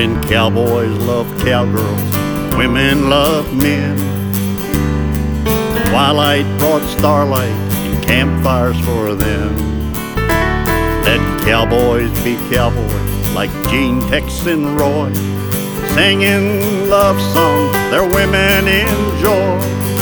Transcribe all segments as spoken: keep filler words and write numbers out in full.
When cowboys love cowgirls, women love men. Twilight brought starlight and campfires for them. Let cowboys be cowboys like Gene, Tex, and Roy, singing love songs their women enjoy.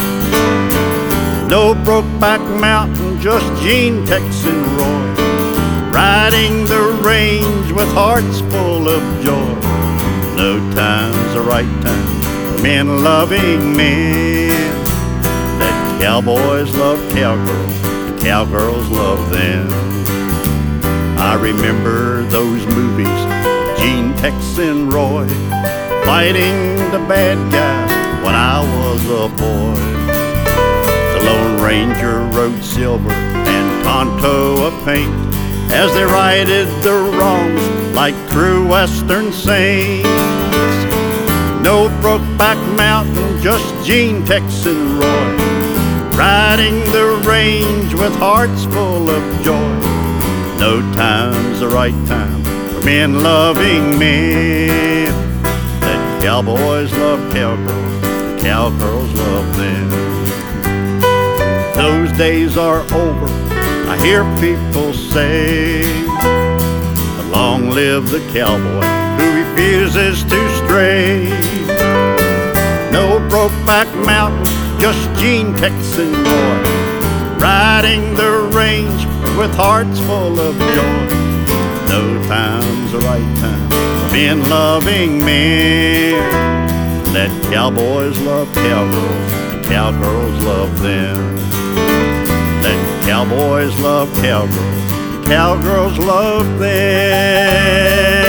No Brokeback Mountain, just Gene, Tex, and Roy, riding the range with hearts full of joy. No time's the right time for men loving men. Let cowboys love cowgirls, and cowgirls love them. I remember those movies, Gene, Tex, and Roy, fighting the bad guys when I was a boy. The Lone Ranger rode silver and Tonto a paint, as they righted the wrongs like true Western saints. No Brokeback Mountain, just Gene, Tex, and Roy, riding the range with hearts full of joy. No time's the right time for men loving men. Let cowboys love cowgirls, and cowgirls love them. Those days are over, I hear people say, but long live the cowboy who refuses to stray. No Brokeback Mountain, just Gene, Tex, and Roy, riding the range with hearts full of joy. No time's the right time for men loving men. Let cowboys love cowgirls, and cowgirls love them. Let cowboys love cowgirls, and cowgirls love them.